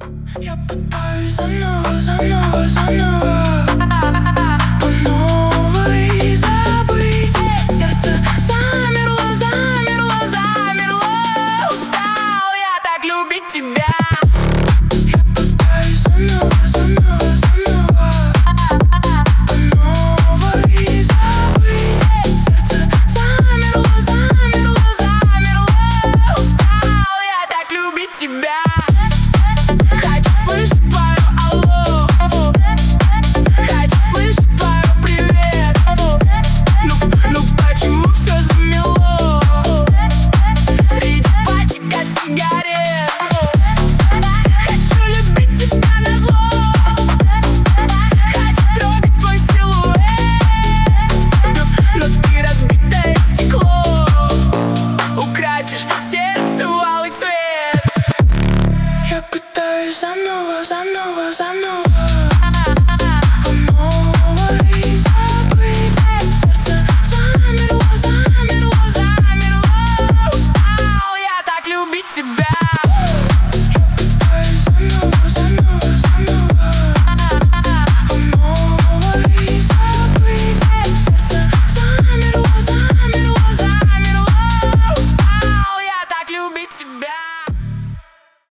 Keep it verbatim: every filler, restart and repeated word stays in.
Я пытаюсь заново, заново, заново, по новой забыть. Сердце замерло, замерло, замерло. Устал я так любить тебя. Я пытаюсь заново, заново, заново, по новой забыть. Сердце замерло, замерло, замерло. Устал я так любить тебя. Сердце в алый цвет. Я пытаюсь заново, заново, заново.